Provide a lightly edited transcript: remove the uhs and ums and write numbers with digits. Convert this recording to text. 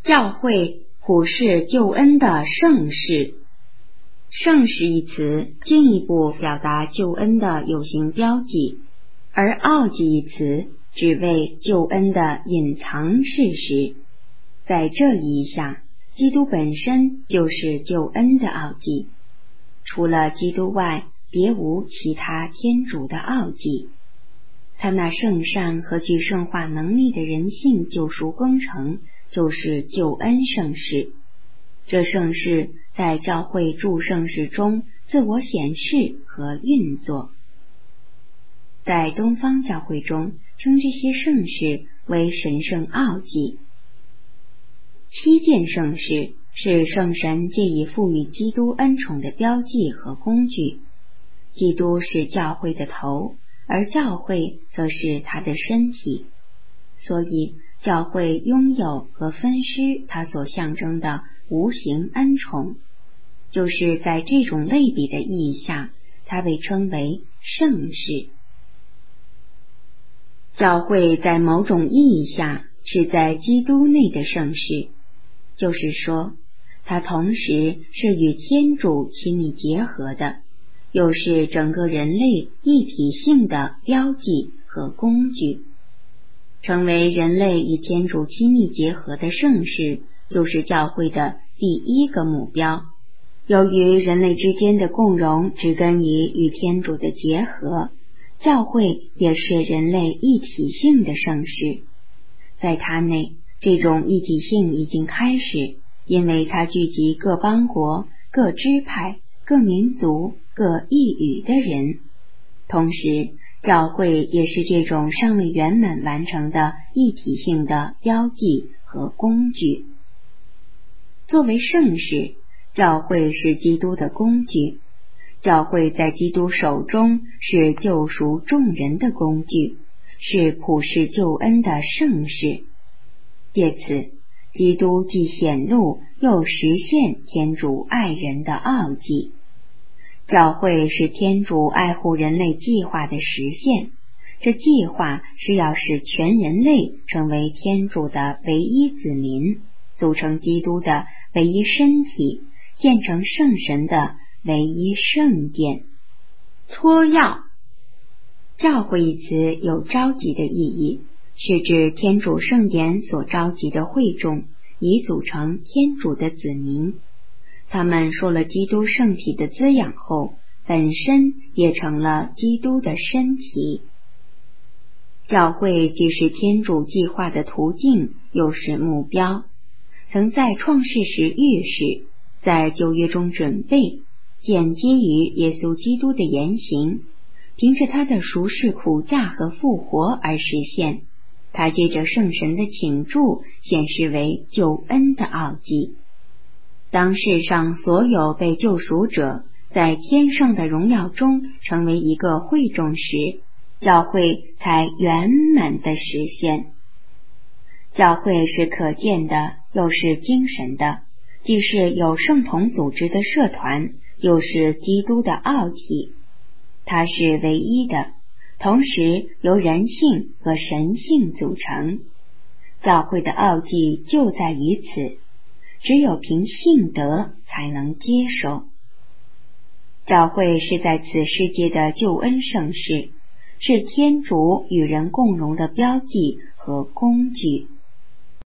教会普世救恩的盛世。盛世一词进一步表达救恩的有形标记，而奥迹一词只为救恩的隐藏事实。在这意义下，基督本身就是救恩的奥迹，除了基督外，别无其他天主的奥迹。他那圣善和具圣化能力的人性救赎工程，就是救恩盛世。这盛世在教会诸盛世中自我显示和运作。在东方教会中，称这些盛世为神圣奥迹。7件盛世是圣神借以赋予基督恩宠的标记和工具。基督是教会的头，而教会则是他的身体，所以教会拥有和分施他所象征的无形恩宠，就是在这种类比的意义下，它被称为圣世。教会在某种意义下是在基督内的圣世，就是说，它同时是与天主亲密结合的，又是整个人类一体性的标记和工具。成为人类与天主亲密结合的圣世，就是教会的第一个目标。由于人类之间的共融植根于与天主的结合，教会也是人类一体性的圣世。在它内，这种一体性已经开始，因为它聚集各邦国、各支派、各民族、各异语的人。同时，教会也是这种尚未圆满完成的一体性的标记和工具。作为圣世，教会是基督的工具。教会在基督手中是救赎众人的工具，是普世救恩的圣世。借此，基督既显露又实现天主爱人的奥迹。教会是天主爱护人类计划的实现，这计划是要使全人类成为天主的唯一子民，组成基督的唯一身体，建成圣神的唯一圣殿。撮要。教会一词有召集的意义，是指天主圣言所召集的会众，以组成天主的子民。他们受了基督圣体的滋养后，本身也成了基督的身体。教会既是天主计划的途径，又是目标。曾在创世时预示，在旧约中准备，建基于耶稣基督的言行，凭着他的赎世苦架和复活而实现。他借着圣神的倾注，显示为救恩的奥迹。当世上所有被救赎者在天上的荣耀中成为一个会众时，教会才圆满的实现。教会是可见的，又是精神的，既是有圣统组织的社团，又是基督的奥体。它是唯一的，同时由人性和神性组成。教会的奥迹就在于此，只有凭信德才能接受。教会是在此世界的救恩盛世，是天主与人共荣的标记和工具。